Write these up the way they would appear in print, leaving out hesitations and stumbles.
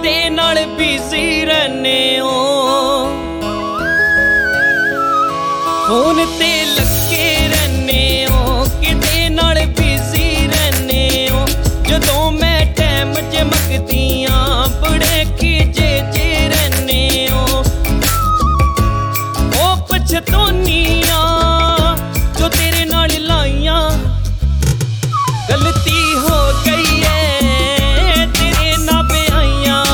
किते नाल बिजी रहने हो, फोन ते लगे रहने हो, किते नाल बिजी रहने हो। जदों मैं टाइम च मंगदियां बड़े खिजे जे रहने हो। ओ पछतौनियां जो तेरे नाल लाइयां, गलती हो गई है तेरे ना ब्याइयां,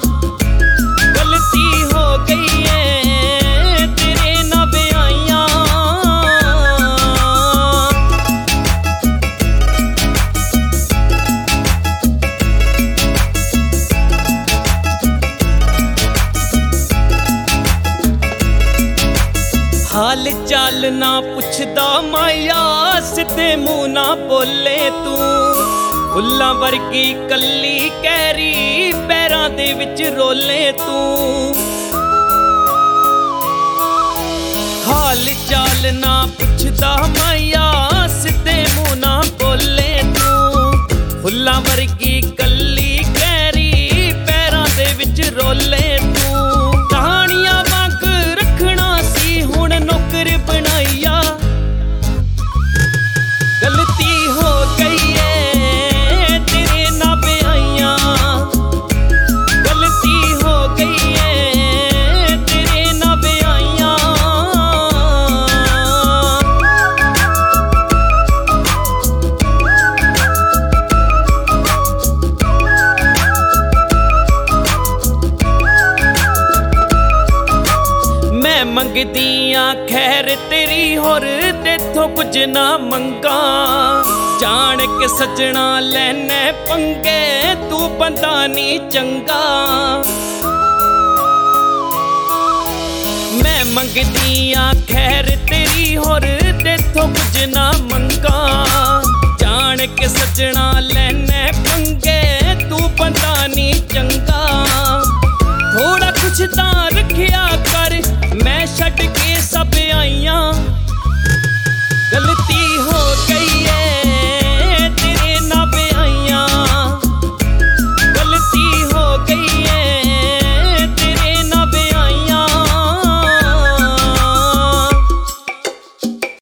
गलती हो गई है तेरे ना ब्याइयां। हाल चाल ना पुछदा माया, सिद्धे मुंह ना बोले तू। फुल्लां वर्गी कल्ली कैरी पैरां दे विच रोले तू। हाल चाल ना पुछदा माया, सिद्धे मुंह ना बोले तू। फुल्लां वर्गी कल्ली कैरी पैरां दे विच रोले तू। कहानियां वांग रखना सी हुण नौकर बनाइया, गलती हो गई है तेरे ना ब्याइयां, गलती हो गई है तेरे ना ब्याइयां। मैं मंगदियां खैर तेरी होर तेथों कुछ ना मंगा। जान के सजना लैने पंगे तू बंदा नी चंगा। मैं मंगदियां खैर तेरी होर तेथों कुछ ना मंगा। जान के सजना लैने पंगे तू बंदा नी चंगा। थोड़ा कुछ ता